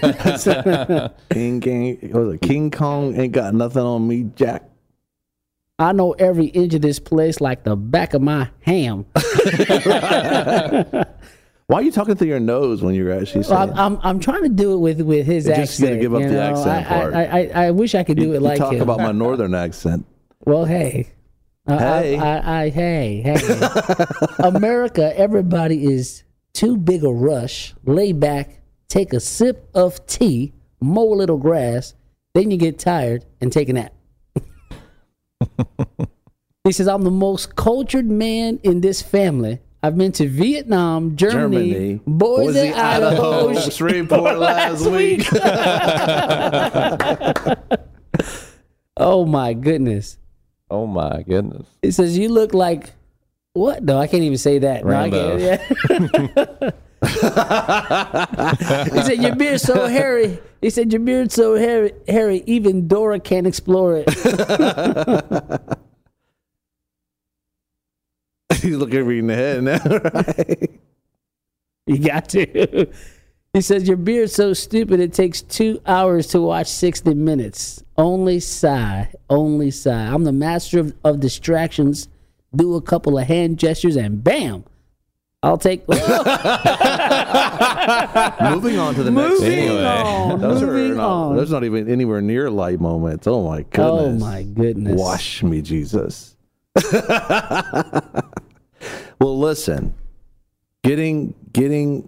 King what was it? King Kong ain't got nothing on me, Jack. I know every inch of this place like the back of my ham. Why are you talking through your nose when you're actually saying? Well, I'm, I'm I'm trying to do it with, with his Just accent. gotta give up you the know? accent I, part. I, I, I wish I could do you, it like you talk him. about my northern accent. Well, hey. Uh, Hey. I, I, I, hey, hey. America, everybody is too big a rush. Lay back, take a sip of tea, mow a little grass, then you get tired and take a nap. He says, I'm the most cultured man in this family. I've been to Vietnam, Germany, Germany, Boise, Idaho, Idaho, Shreveport last week. Oh, my goodness. Oh my goodness. He says, you look like, what? No, I can't even say that. No, I Rambo. can't. Yeah. He said, your beard's so hairy. He said, your beard's so hairy, hairy even Dora can't explore it. He's looking me in the head now, right? You got to. He says, your beard's so stupid it takes two hours to watch sixty minutes. Only sigh. Only sigh. I'm the master of, of distractions. Do a couple of hand gestures and bam. I'll take. Moving on to the next. Moving Anyway. on. Those moving are not, on. Those not even anywhere near light moments. Oh my goodness. Oh my goodness. Wash me, Jesus. Well, listen. Getting getting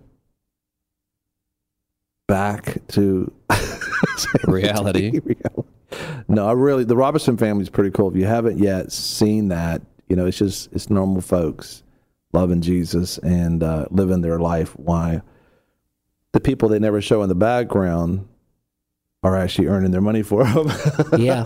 back to Reality. No, I really, the Robertson family is pretty cool. If you haven't yet seen that, you know, it's just, it's normal folks loving Jesus and uh, living their life. Why? The people they never show in the background are actually earning their money for them. Yeah.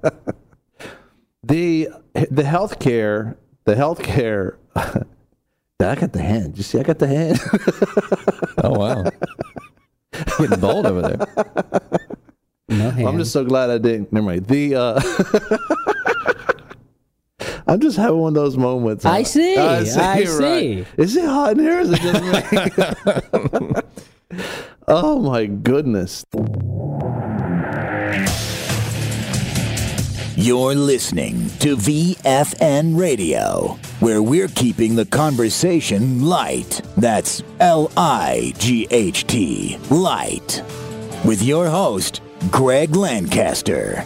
the the healthcare, the healthcare. I got the hand. You see, I got the hand. Oh wow, getting bold over there. No hand. I'm just so glad I didn't. Never mind. The uh, I'm just having one of those moments. I see. I see. I right. see. Is it hot in here? Is it just me? Oh my goodness. You're listening to V F N Radio, where we're keeping the conversation light. That's L I G H T, light. With your host, Greg Lancaster.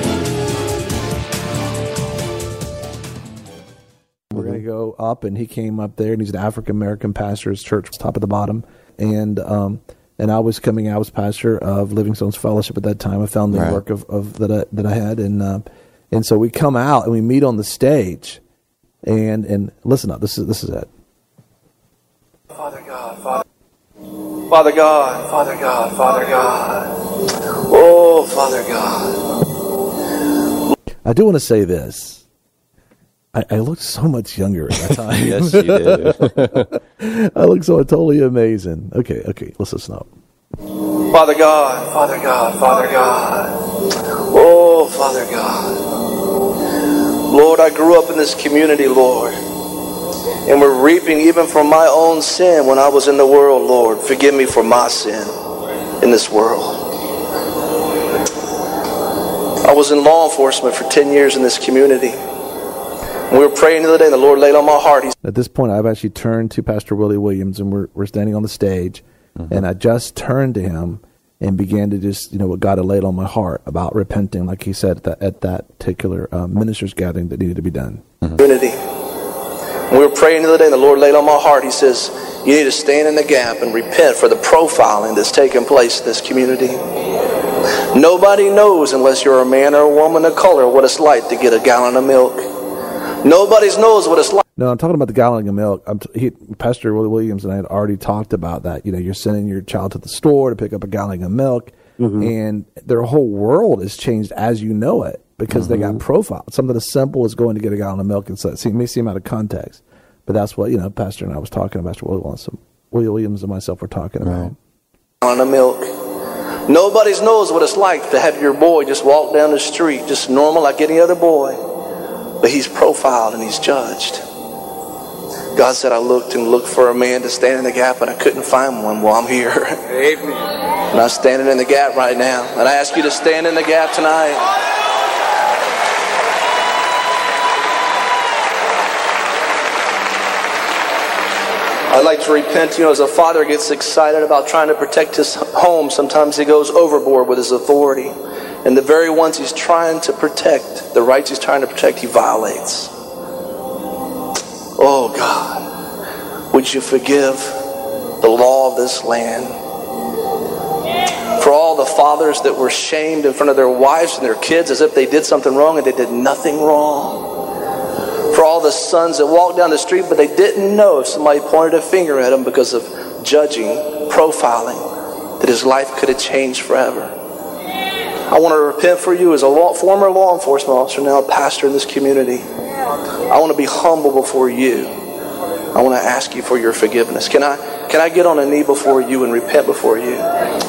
We're going to go up, and he came up there, and he's an African-American pastor. His church was top of the bottom. And um, and I was coming, I was pastor of Living Stones Fellowship at that time. I found the right. work of, of that I, that I had. And uh, and so we come out, and we meet on the stage. And and listen up, this is this is it. Father God, Father, Father God, Father God, Father God. Oh, Father God. I do want to say this. I, I looked so much younger at that time. Yes, you did. I look so totally amazing. Okay, okay, let's listen up. Father God, Father God, Father God. Oh, Father God. Lord, I grew up in this community, Lord. And we're reaping even from my own sin when I was in the world, Lord. Forgive me for my sin in this world. I was in law enforcement for ten years in this community. We were praying the other day, and the Lord laid on my heart. He At this point, I've actually turned to Pastor Willie Williams, and we're we're standing on the stage, mm-hmm. and I just turned to him and began to just, you know, what God had laid on my heart about repenting, like he said at that, at that particular uh, ministers' gathering that needed to be done. Mm-hmm. Unity. We were praying the other day, and the Lord laid on my heart. He says, you need to stand in the gap and repent for the profiling that's taking place in this community. Nobody knows, unless you're a man or a woman of color, what it's like to get a gallon of milk. Nobody knows what it's like. No, I'm talking about the gallon of milk. I'm t- he, Pastor Willie Williams and I had already talked about that. You know, you're sending your child to the store to pick up a gallon of milk, mm-hmm. and their whole world is changed as you know it because mm-hmm. they got profiled. Something as simple as going to get a gallon of milk, and so it may seem out of context, but that's what, you know, Pastor and I was talking about. Pastor Willie Williams, Willie Williams and myself were talking about. Right. Gallon of milk. Nobody knows what it's like to have your boy just walk down the street, just normal like any other boy. But he's profiled and he's judged. God said, I looked and looked for a man to stand in the gap, and I couldn't find one. Well, I'm here. Amen. And I'm standing in the gap right now. And I ask you to stand in the gap tonight. I'd like to repent. You know, as a father gets excited about trying to protect his home, sometimes he goes overboard with his authority. And the very ones he's trying to protect, the rights he's trying to protect, he violates. Oh God, would you forgive the law of this land? For all the fathers that were shamed in front of their wives and their kids as if they did something wrong and they did nothing wrong. For all the sons that walked down the street but they didn't know if somebody pointed a finger at them because of judging, profiling, that his life could have changed forever. I want to repent for you as a law, former law enforcement officer, now a pastor in this community. I want to be humble before you. I want to ask you for your forgiveness. Can I, can I get on a knee before you and repent before you?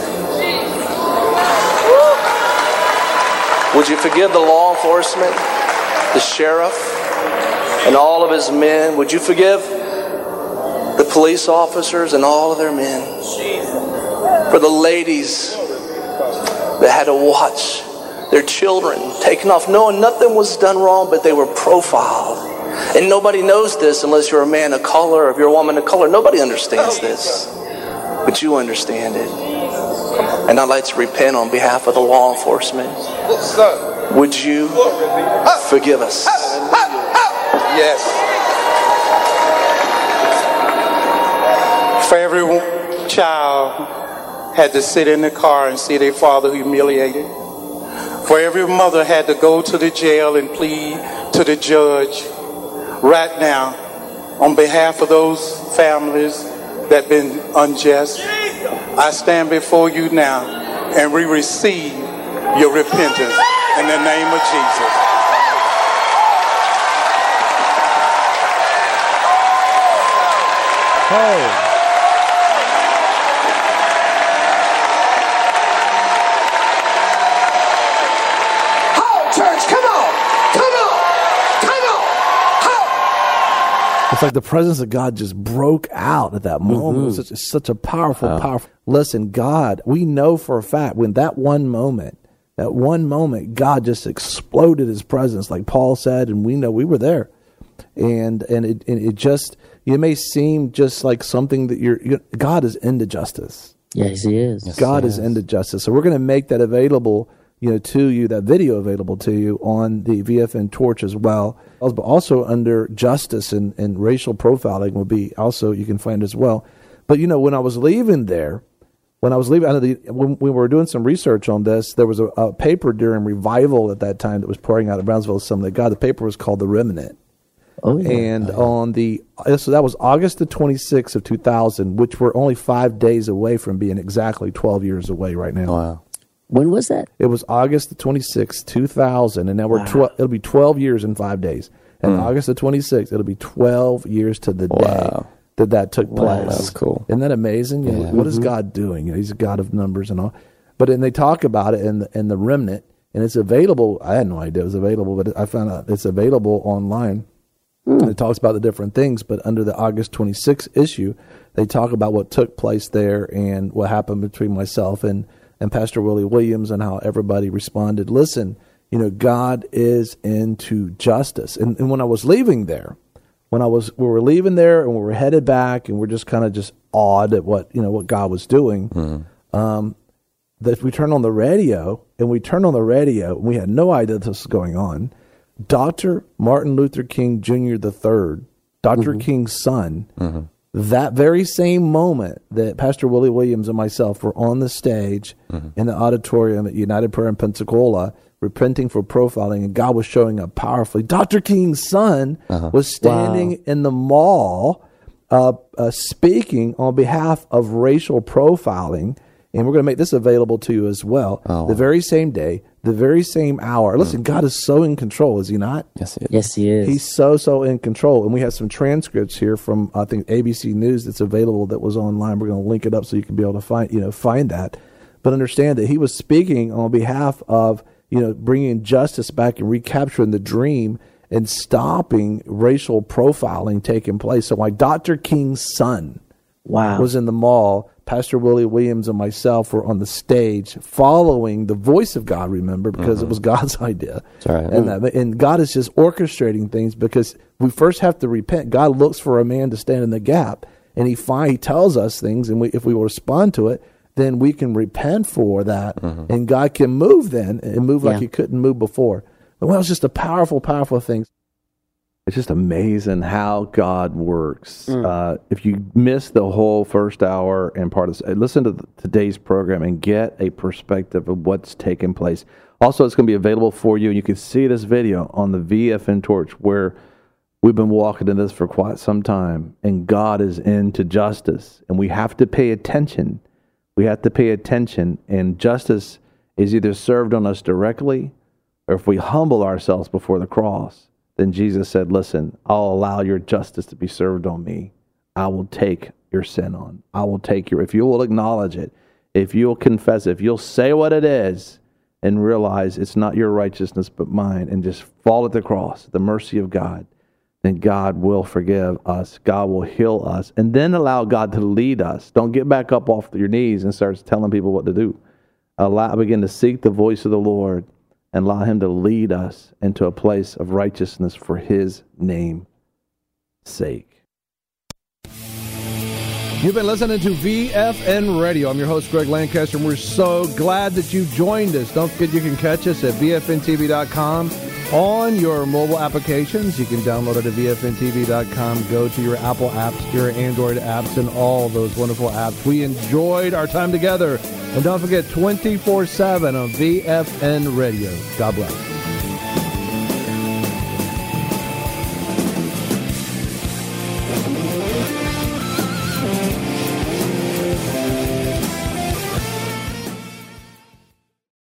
Would you forgive the law enforcement, the sheriff, and all of his men? Would you forgive the police officers and all of their men? For the ladies that had to watch their children taken off, knowing nothing was done wrong, but they were profiled. And nobody knows this unless you're a man of color or if you're a woman of color. Nobody understands this, but you understand it. And I'd like to repent on behalf of the law enforcement. Would you forgive us? Yes. For every child had to sit in the car and see their father humiliated. For every mother had to go to the jail and plead to the judge. Right now, on behalf of those families that have been unjust, I stand before you now and we receive your repentance in the name of Jesus. Oh. It's like the presence of God just broke out at that moment. Mm-hmm. It was such, it's such a powerful, oh. powerful. Listen, God, we know for a fact when that one moment, that one moment, God just exploded his presence, like Paul said, and we know we were there. And and it, and it just, it may seem just like something that you're, you're God is into justice. Yes, he is. Yes, God he is is into justice. So we're going to make that available, you know, to you, that video available to you on the V F N Torch as well. But also under justice and, and racial profiling will be also, you can find as well. But, you know, when I was leaving there, when I was leaving, the, when we were doing some research on this, there was a, a paper during revival at that time that was pouring out of Brownsville Assembly of God. The paper was called The Remnant. Oh, yeah. And oh, yeah. on the, so that was August the twenty-sixth of two thousand, which we're only five days away from being exactly twelve years away right now. Wow. When was that? It was August the twenty-sixth, two thousand, and now we're wow. twelve. It'll be twelve years in five days. And mm. August the twenty-sixth, it'll be twelve years to the day wow. that that took place. Wow, that's cool. Isn't that amazing? You know, yeah. What mm-hmm. is God doing? You know, he's a God of numbers and all. But and they talk about it in the, in the Remnant, and it's available. I had no idea it was available, but I found out it's available online. Mm. And it talks about the different things, but under the August twenty-sixth issue, they talk about what took place there and what happened between myself and and Pastor Willie Williams and how everybody responded. Listen, you know, God is into justice. And, and when I was leaving there, when I was, we were leaving there and we were headed back and we're just kind of just awed at what, you know, what God was doing. Mm-hmm. Um, that we turned on the radio and we turned on the radio and we had no idea this was going on. Doctor Martin Luther King Junior the third, Doctor Mm-hmm. King's son, mm-hmm. that very same moment that Pastor Willie Williams and myself were on the stage mm-hmm. in the auditorium at United Prayer in Pensacola, repenting for profiling, and God was showing up powerfully. Doctor King's son uh-huh. was standing wow. in the mall uh, uh, speaking on behalf of racial profiling, and we're going to make this available to you as well. Oh. The very same day, the very same hour. Listen, mm. God is so in control, is he not? Yes, he is. Yes, he is. He's so, so in control. And we have some transcripts here from, I think, A B C News that's available that was online. We're going to link it up so you can be able to find, you know, find that. But understand that he was speaking on behalf of, you know, bringing justice back and recapturing the dream and stopping racial profiling taking place. So my Doctor King's son wow. was in the mall. Pastor Willie Williams and myself were on the stage following the voice of God, remember, because mm-hmm. it was God's idea. That's right. And, that, and God is just orchestrating things because we first have to repent. God looks for a man to stand in the gap, and he, find, he tells us things, and we, if we will respond to it, then we can repent for that, mm-hmm. and God can move then and move like yeah. he couldn't move before. Well, it's just a powerful, powerful thing. It's just amazing how God works. Mm. Uh, if you missed the whole first hour and part of this, listen to the, today's program and get a perspective of what's taking place. Also, it's going to be available for you. You can see this video on the V F N Torch where we've been walking in this for quite some time, and God is into justice, and we have to pay attention. We have to pay attention, and justice is either served on us directly, or if we humble ourselves before the cross, then Jesus said, listen, I'll allow your justice to be served on me. I will take your sin on. I will take your, if you will acknowledge it, if you'll confess it, if you'll say what it is and realize it's not your righteousness but mine and just fall at the cross, the mercy of God, then God will forgive us. God will heal us. And then allow God to lead us. Don't get back up off your knees and start telling people what to do. Allow, begin to seek the voice of the Lord and allow him to lead us into a place of righteousness for his name's sake. You've been listening to V F N Radio. I'm your host, Greg Lancaster, and we're so glad that you joined us. Don't forget you can catch us at V F N T V dot com on your mobile applications. You can download it at V F N T V dot com. Go to your Apple apps, your Android apps, and all those wonderful apps. We enjoyed our time together. And don't forget, twenty-four seven on V F N Radio. God bless.